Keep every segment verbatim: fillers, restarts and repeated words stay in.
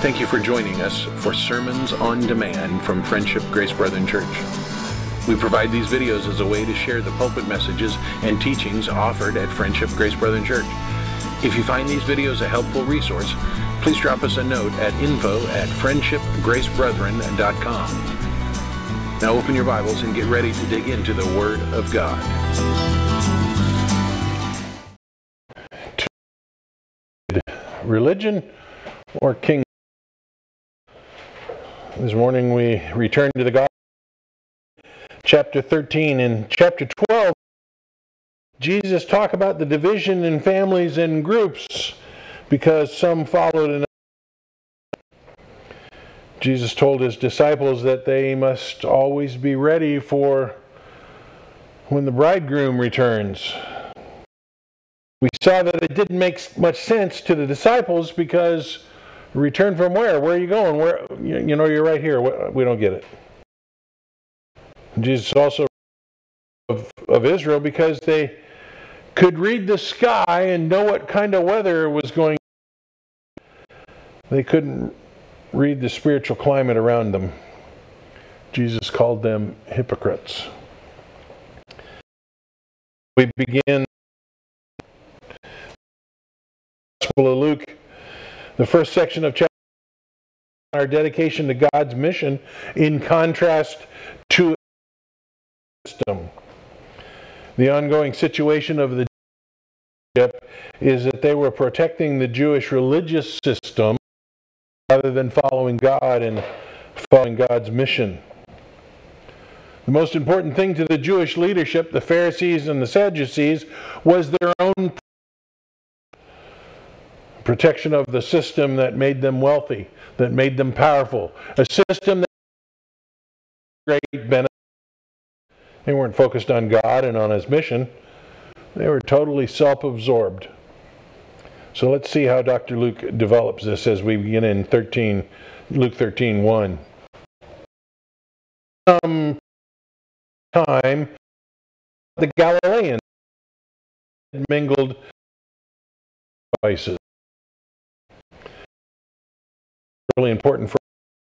Thank you for joining us for Sermons on Demand from Friendship Grace Brethren Church. We provide these videos as a way to share the pulpit messages and teachings offered at Friendship Grace Brethren Church. If you find these videos a helpful resource, please drop us a note at info at friendship grace brethren dot com. Now open your Bibles and get ready to dig into the Word of God. Religion or kingdom? This morning we return to the Gospel, chapter thirteen. In chapter twelve, Jesus talked about the division in families and groups because some followed another. Jesus told his disciples that they must always be ready for when the bridegroom returns. We saw that it didn't make much sense to the disciples because return from where? Where are you going? Where you know you're right here. We don't get it. Jesus also of, of Israel because they could read the sky and know what kind of weather was going on. They couldn't read the spiritual climate around them. Jesus called them hypocrites. We begin the Gospel of Luke, the first section of chapter, our dedication to God's mission in contrast to system. The ongoing situation of the is that they were protecting the Jewish religious system rather than following God and following God's mission. The most important thing to the Jewish leadership, the Pharisees and the Sadducees, was their own protection of the system that made them wealthy, that made them powerful, a system that had great benefit. They weren't focused on God and on His mission. They were totally self-absorbed. So let's see how Doctor Luke develops this as we begin in thirteen, Luke thirteen one. Some time, the Galileans mingled vices. Really important for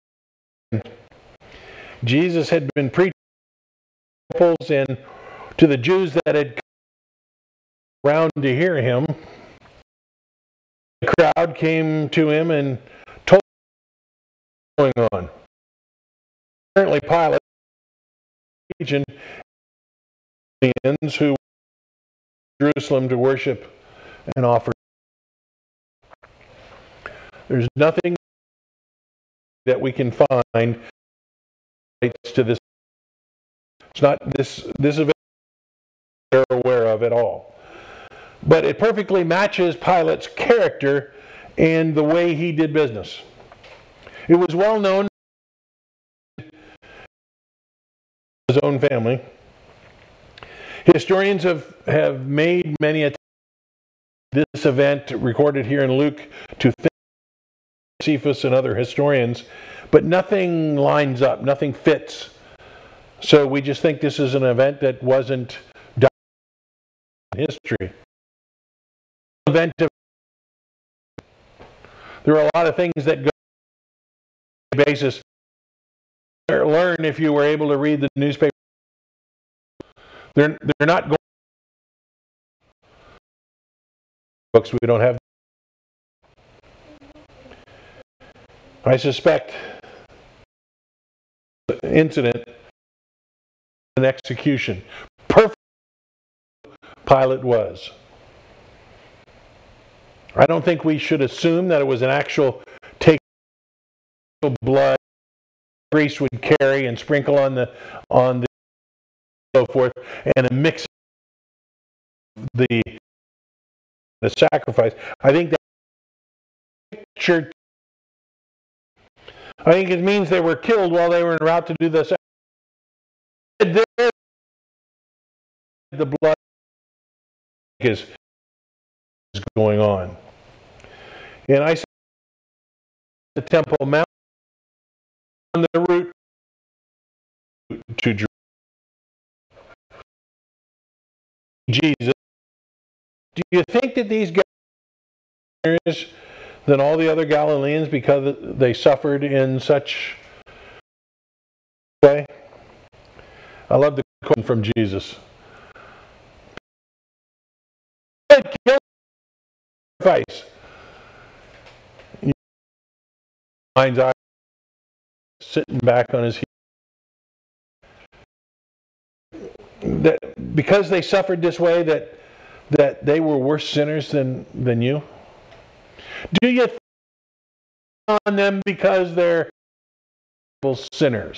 Jesus had been preaching and to the Jews that had come around to hear him. The crowd came to him and told him what was going on. Apparently Pilate region who went to Jerusalem to worship and offer. There's nothing that we can find relates to this. It's not this this event they're aware of at all. But it perfectly matches Pilate's character and the way he did business. It was well known in his own family. Historians have, have made many attempts this event recorded here in Luke to think Josephus and other historians, but nothing lines up, nothing fits. So we just think this is an event that wasn't done in history. Event of, there are a lot of things that go on a basis. Learn if you were able to read the newspaper. They're they're not going books. We don't have. I suspect incident. An execution. Perfect Pilate was. I don't think we should assume that it was an actual take of blood priest would carry and sprinkle on the on the so forth and a mix of the the sacrifice. I think that picture I think it means they were killed while they were en route to do the sacrifice. There, the blood is, is going on. And I said the Temple Mount on the route to Jerusalem. Jesus, do you think that these guys than all the other Galileans because they suffered in such a way? I love the quote from Jesus. Sacrifice. Mind's eye, sitting back on his heel. That because they suffered this way, that that they were worse sinners than than you. Do you think on them because they're sinners?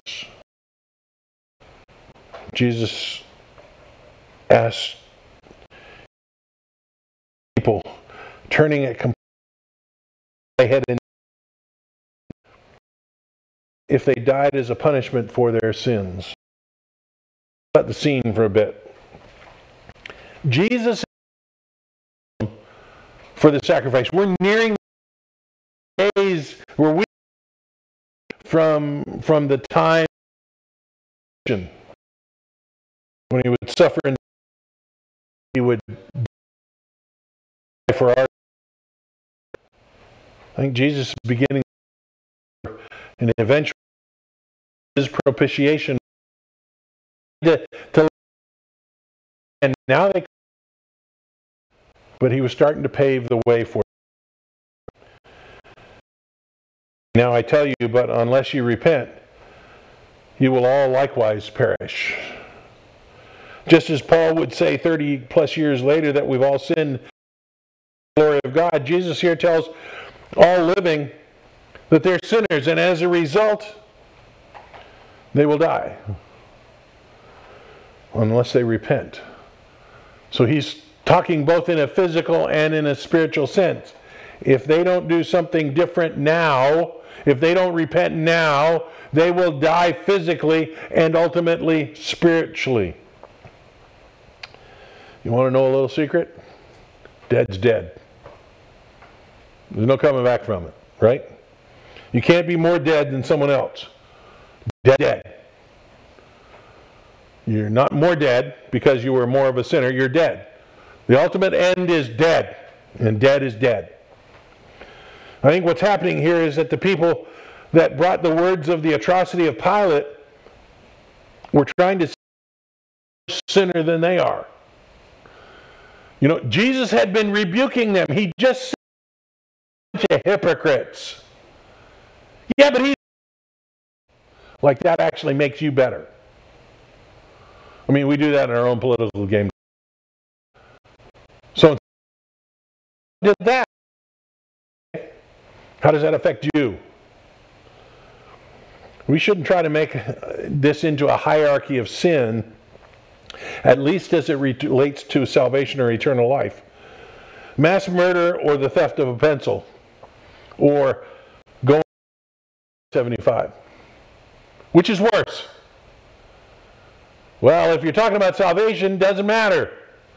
Jesus asked people, turning it completely head in, if they died as a punishment for their sins. Let the scene for a bit. Jesus for the sacrifice. We're nearing the days where we from from the time when he would suffer and he would die for our. I think Jesus is beginning and eventually his propitiation to, to and now they but he was starting to pave the way for it. Now I tell you, but unless you repent, you will all likewise perish. Just as Paul would say thirty plus years later that we've all sinned, the glory of God, Jesus here tells all living that they're sinners, and as a result, they will die unless they repent. So he's talking both in a physical and in a spiritual sense. If they don't do something different now, if they don't repent now, they will die physically and ultimately spiritually. You want to know a little secret? Dead's dead. There's no coming back from it, right? You can't be more dead than someone else. Dead, dead. You're not more dead because you were more of a sinner. You're dead. The ultimate end is dead, and dead is dead. I think what's happening here is that the people that brought the words of the atrocity of Pilate were trying to see more sinner than they are. You know, Jesus had been rebuking them. He just said, "Bunch of hypocrites." Yeah, but he like that actually makes you better. I mean, we do that in our own political game. So did that. How does that affect you? We shouldn't try to make this into a hierarchy of sin, at least as it relates to salvation or eternal life. Mass murder or the theft of a pencil, or going seventy-five. Which is worse? Well, if you're talking about salvation, doesn't matter.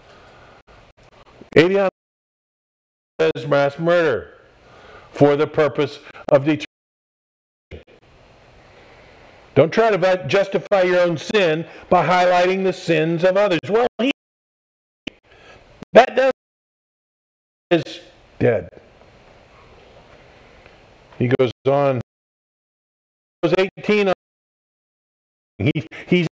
eighty on says mass murder for the purpose of determination. Don't try to justify your own sin by highlighting the sins of others. Well, he, that does is dead. He goes on. Those eighteen on he he's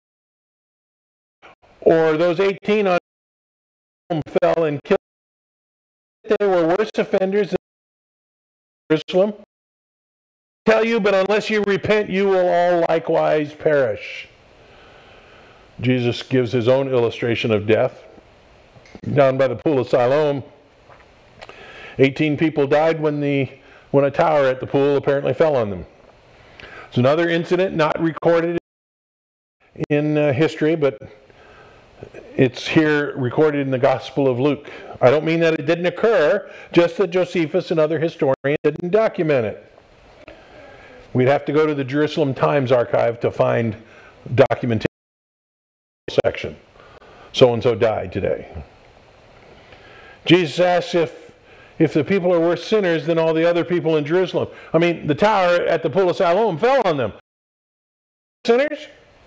or those eighteen on fell and killed. They were worse offenders than Jerusalem. I tell you, but unless you repent, you will all likewise perish. Jesus gives his own illustration of death. Down by the pool of Siloam, eighteen people died when the when a tower at the pool apparently fell on them. It's another incident not recorded in uh, history, but it's here recorded in the Gospel of Luke. I don't mean that it didn't occur, just that Josephus and other historians didn't document it. We'd have to go to the Jerusalem Times archive to find documentation section. So-and-so died today. Jesus asks if, if the people are worse sinners than all the other people in Jerusalem. I mean, the tower at the pool of Siloam fell on them. Sinners?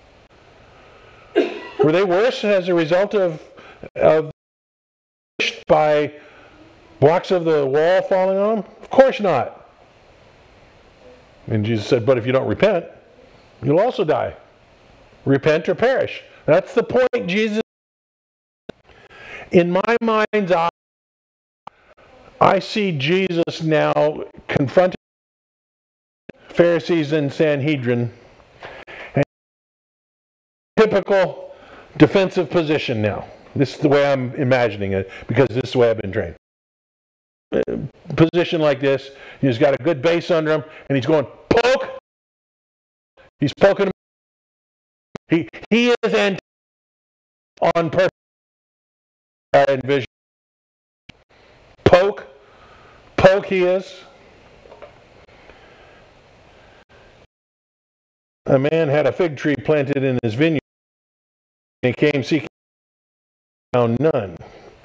Were they worse as a result of, of by blocks of the wall falling on them? Of course not. And Jesus said, but if you don't repent, you'll also die. Repent or perish. That's the point, Jesus. In my mind's eye, I see Jesus now confronting Pharisees and Sanhedrin. And typical defensive position now. This is the way I'm imagining it, because this is the way I've been trained. Position like this, he's got a good base under him, and he's going, poke! He's poking him. He, he is anti- on purpose. I envision. Poke. Poke he is. A man had a fig tree planted in his vineyard, and he came seeking, found none.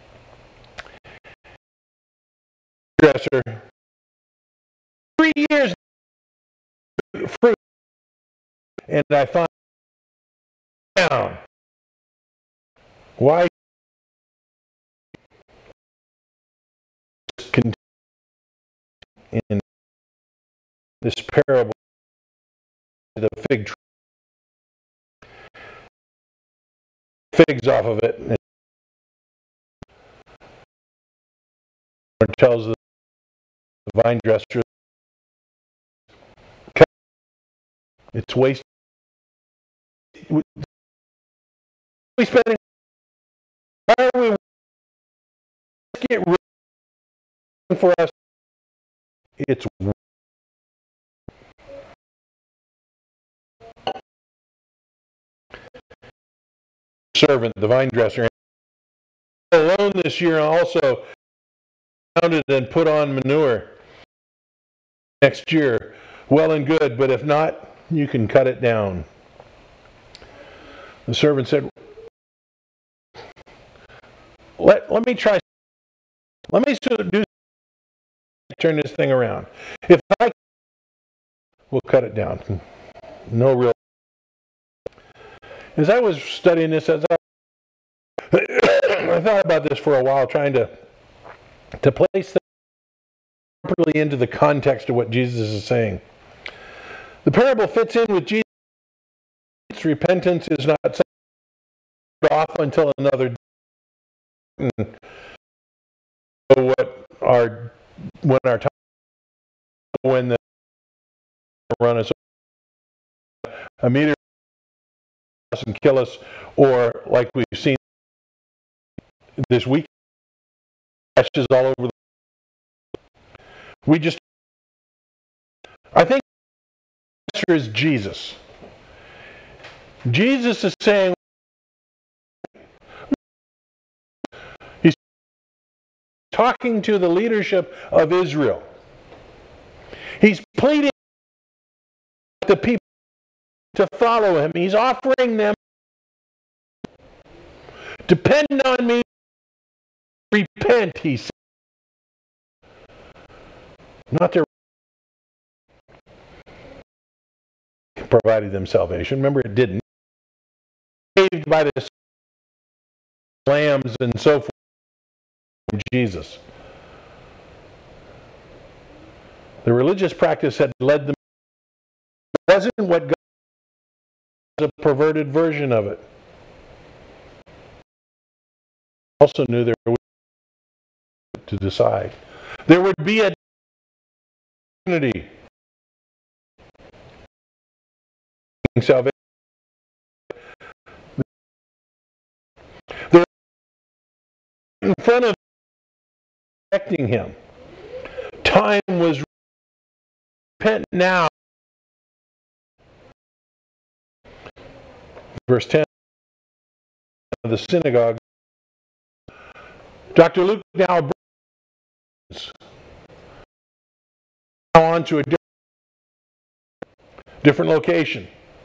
Dresser, three years fruit, and I find down. Why? In this parable, the fig tree, figs off of it, and it tells the vine dresser it's wasted. We spending. Why are we get rid for us? It's servant, the vine dresser, alone this year also pounded and put on manure. Next year, well and good, but if not, you can cut it down. The servant said, let, let me try, let me do turn this thing around. If I we'll cut it down. No real. As I was studying this, as I, I thought about this for a while, trying to to place things properly into the context of what Jesus is saying. The parable fits in with Jesus. Repentance is not set off until another day. What our when our time when the run us a meter and kill us, or like we've seen this week, crashes all over the we just I think the answer is Jesus. Jesus is saying he's talking to the leadership of Israel. He's pleading with the people to follow him. He's offering them, depend on me, repent, he said. Not their provided them salvation. Remember, it didn't. Saved by the lambs and so forth. Jesus. The religious practice had led them. It wasn't what God was, a perverted version of it. Also knew there would be to decide. There would be a unity. Salvation. They're in front of protecting him. Time was repent now. Verse ten of the synagogue. Doctor Luke now brings on to a different, different location.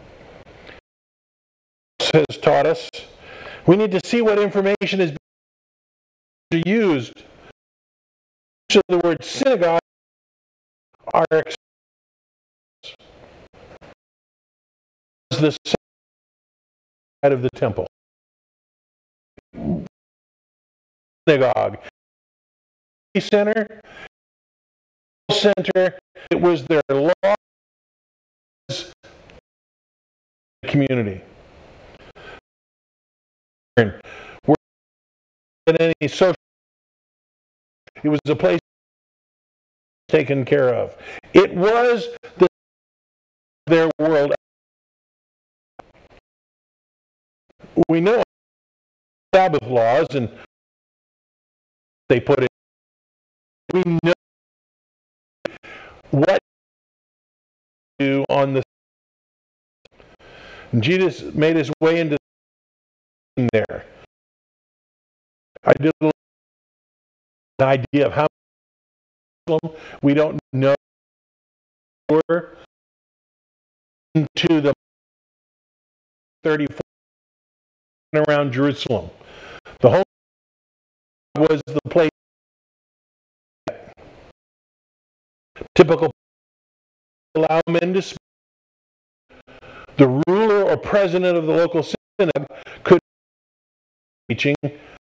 Has taught us we need to see what information is being used. So the word synagogue are the side of the temple. Synagogue center center. It was their laws, community. Were in any social, it was a place taken care of. It was the, their world. We know Sabbath laws, and they put it. We know what to do on the. Jesus made his way into there. I did an idea of how we don't know into the thirty-four around Jerusalem. The whole was the place. Typical allow men to speak. The ruler or president of the local synagogue could be teaching.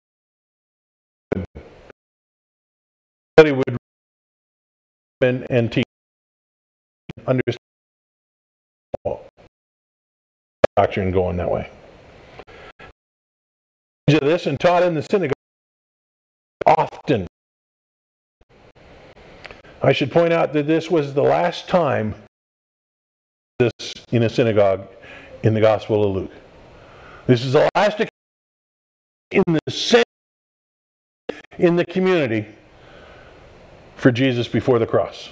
But he would and, and teach, understand doctrine going that way. This and taught in the synagogue often. I should point out that this was the last time this in a synagogue in the Gospel of Luke. This is the last occasion in the same in the community for Jesus before the cross.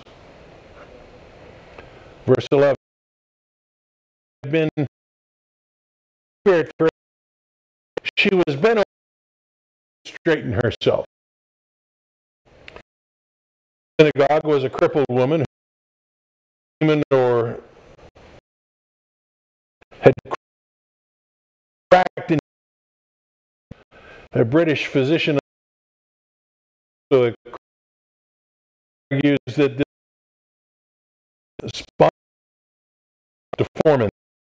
Verse eleven. Had been spirit for she was bent over to straighten herself. The synagogue was a crippled woman who or had cracked in a British physician argues that the spine deformity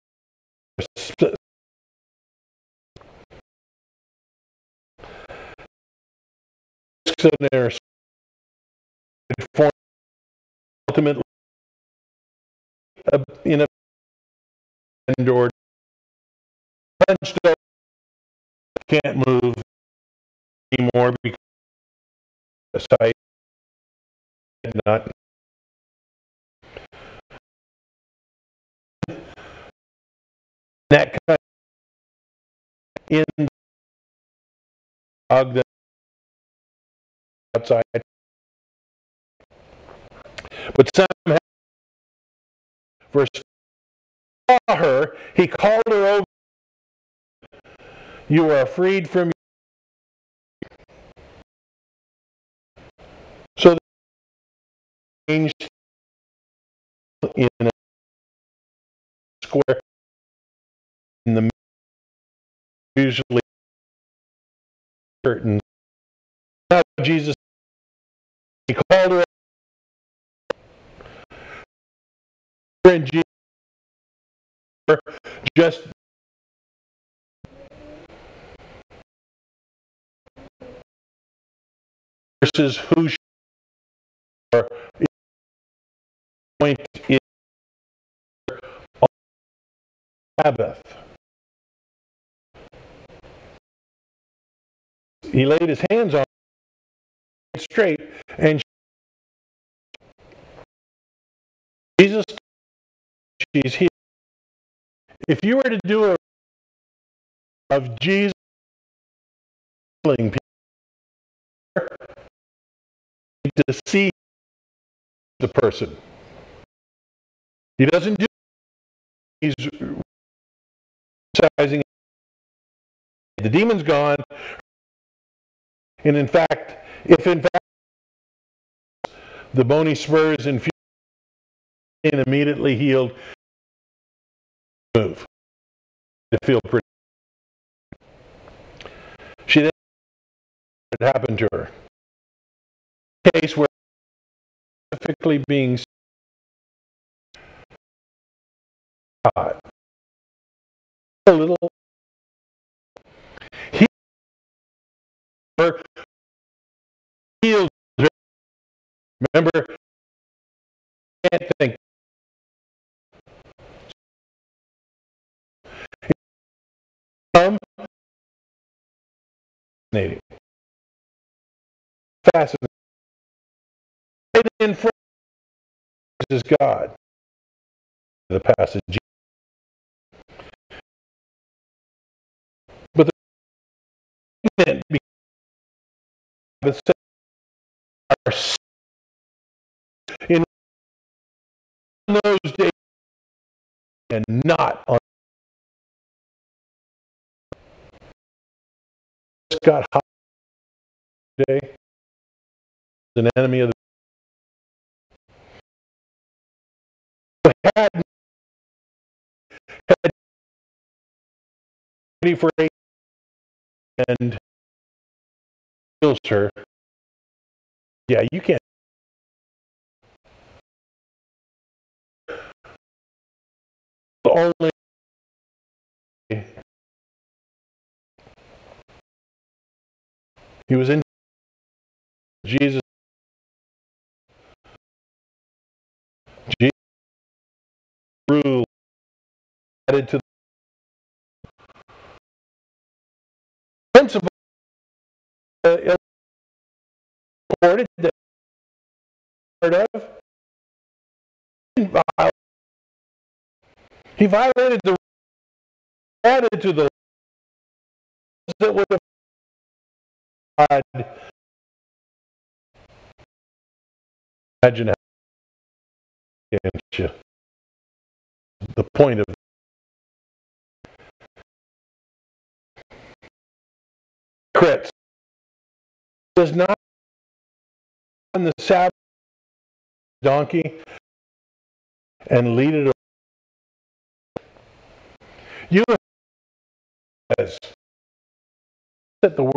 ultimately in a or punched up, can't move anymore because the sight not that kind of in dog that outside, but somehow verse saw her, he called her over. You are freed from your. So they changed in a square in the usually curtains. Now Jesus, he called her over, and Jesus just versus who she are point in on Sabbath. He laid his hands on her straight, and Jesus, she's here. If you were to do a of Jesus healing people, to see the person, he doesn't do. He's emphasizing the demon's gone, and in fact, if in fact the bony spurs and immediately healed, move to feel pretty. She then it happened to her. Case where specifically being God. A little he her healed her. Remember can't think. Um, fascinating. Fascinating. Right in front is God. The passage. But the in those days and not on got hot today. An enemy of the had, had ready for eight and kills her. Yeah, you can't. Only he was in Jesus. Jesus rule added to the principle uh, illustrated that part of he violated the added to the that would have God. Imagine how against you. The point of crits does not on the Sabbath donkey and lead it. You says that the word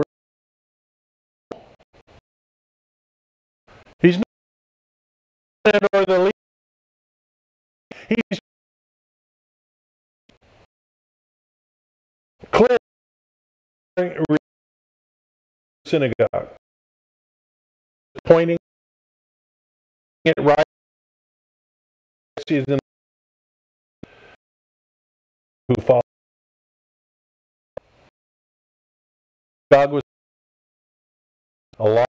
he's not or the lead. He's clearing synagogue, pointing it right. Season who followed God was a lot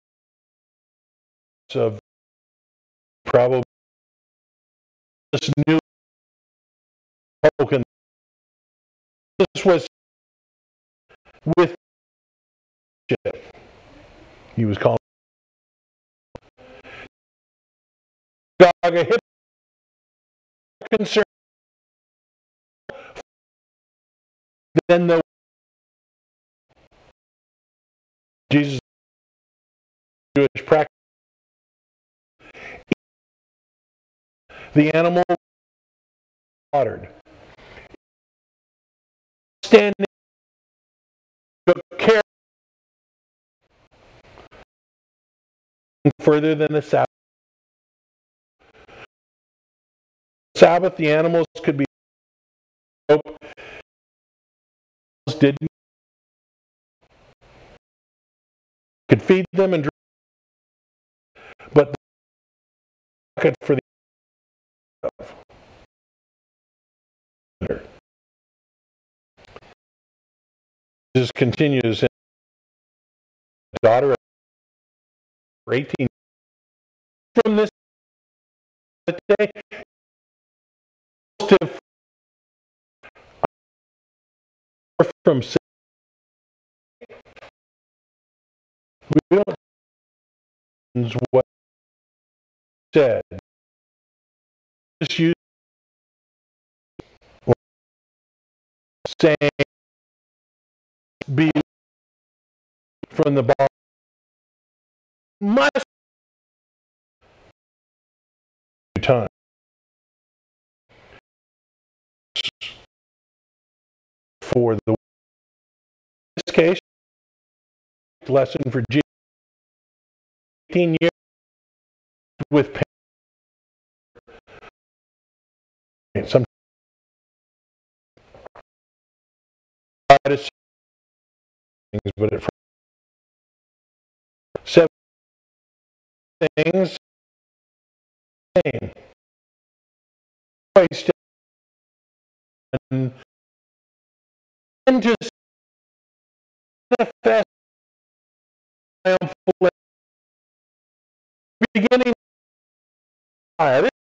of probably this new token. This was with he was called God a hypocrite concern. Then the Jesus Jewish practice, the animal slaughtered, standing took care further than the Sabbath. Sabbath, the animals could be didn't could feed them and drink, but the for the Jesus continues in daughter of eighteen from this day to from we don't what said just use saying be from the bar must time for the this case lesson for G eighteen years with pain. Some things, but it seven things. Pain. Christ and to manifest triumphal beginning fire. This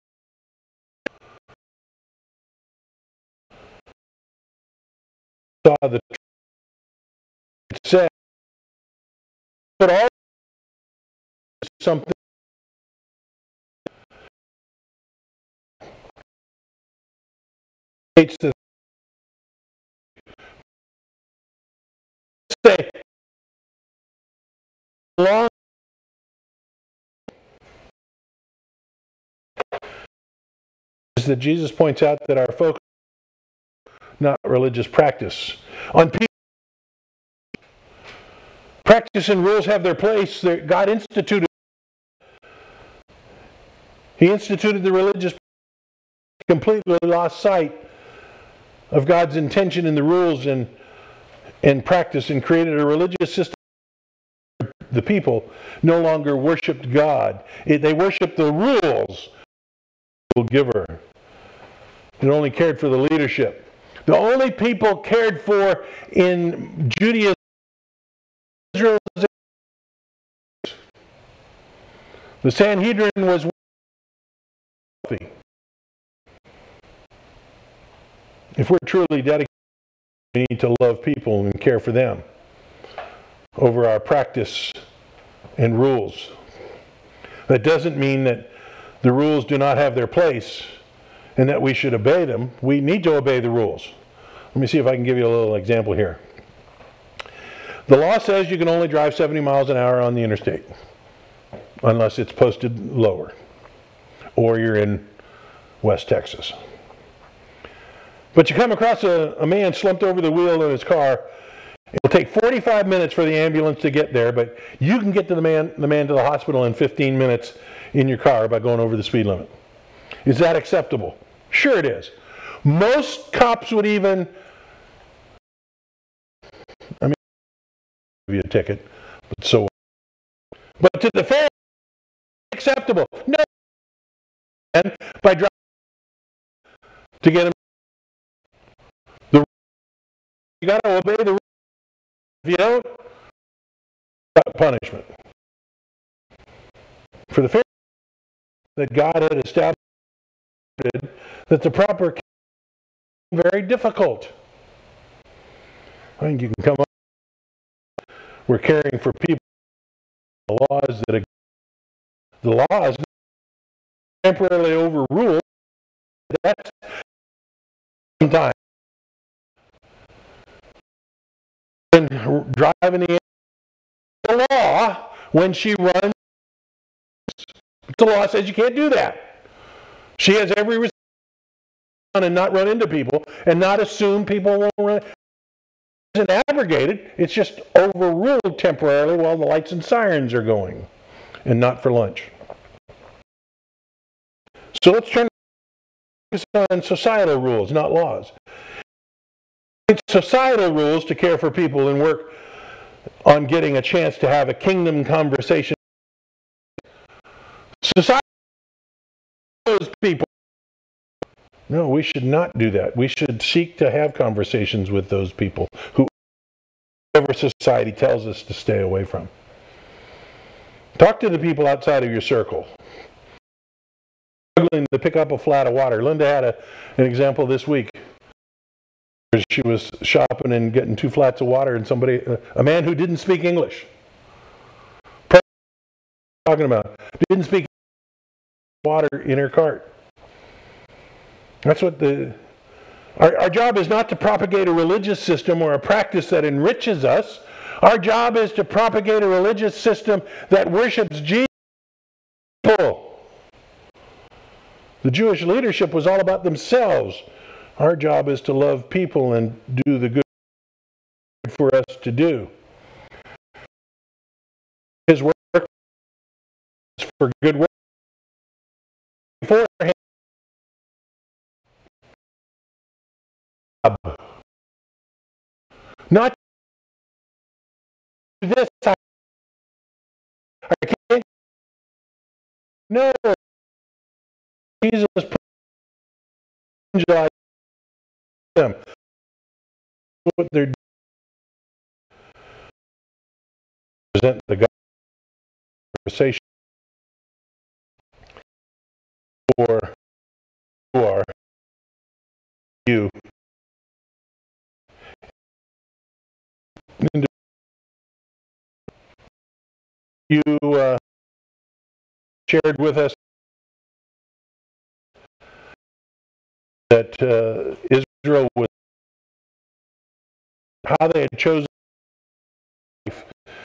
saw the it said, but all something hates to say long is that Jesus points out that our focus is not religious practice. On people, practice and rules have their place. God instituted. He instituted the religious, completely lost sight of God's intention in the rules and, and practice, and created a religious system. The people no longer worshipped God. It, they worshipped the rules. The giver. It only cared for the leadership. The only people cared for in Judaism, Israel, the Sanhedrin was wealthy. If we're truly dedicated, we need to love people and care for them over our practice and rules. That doesn't mean that the rules do not have their place and that we should obey them. We need to obey the rules. Let me see if I can give you a little example here. The law says you can only drive seventy miles an hour on the interstate unless it's posted lower or you're in West Texas. But you come across a, a man slumped over the wheel of his car. It'll take forty-five minutes for the ambulance to get there, but you can get to the man, the man to the hospital in fifteen minutes in your car by going over the speed limit. Is that acceptable? Sure it is. Most cops would even, I mean, give you a ticket, but so. But to the fair, acceptable. No. And by driving to get him, the you got to obey the rules. If you don't, punishment. For the fair that God had established, that the proper very difficult. I think you can come up. We're caring for people. The laws that the laws temporarily overruled. That's sometimes driving the law when she runs. The law says you can't do that. She has every responsibility and not run into people and not assume people won't run. It isn't abrogated. It's just overruled temporarily while the lights and sirens are going, and not for lunch. So let's turn on societal rules, not laws. Societal rules to care for people and work on getting a chance to have a kingdom conversation. Society those people. No, we should not do that. We should seek to have conversations with those people who whoever society tells us to stay away from. Talk to the people outside of your circle. Struggling to pick up a flat of water. Linda had a, an example this week. She was shopping and getting two flats of water, and somebody, a man who didn't speak English, talking about, didn't speak water in her cart. That's what the, our, our job is not to propagate a religious system or a practice that enriches us. Our job is to propagate a religious system that worships Jesus. The Jewish leadership was all about themselves. Our job is to love people and do the good for us to do. His work is for good work. Beforehand, not this. I, I can't. No. Jesus evangelize them. What they're doing. Present the conversation for who are you. You uh, shared with us that uh, Israel was how they had chosen life,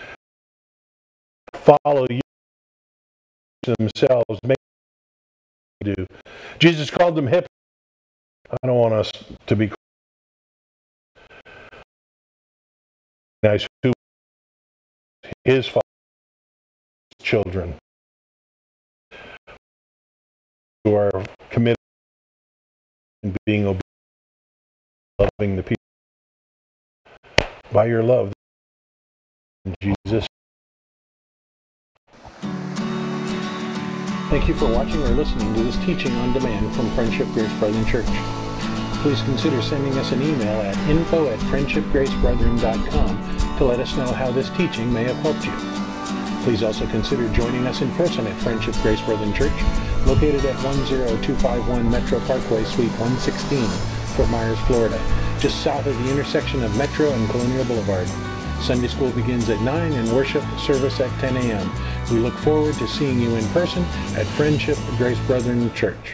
follow you themselves, make them do. Jesus called them hypocrites. I don't want us to be nice who his father's children who are committed to being obedient, loving the people by your love. In Jesus. Thank you for watching or listening to this teaching on demand from Friendship Grace Brethren Church. Please consider sending us an email at info at friendship grace brethren dot com to let us know how this teaching may have helped you. Please also consider joining us in person at Friendship Grace Brethren Church, located at one zero two five one Metro Parkway, Suite one sixteen, Fort Myers, Florida, just south of the intersection of Metro and Colonial Boulevard. Sunday school begins at nine and worship service at ten a.m. We look forward to seeing you in person at Friendship Grace Brethren Church.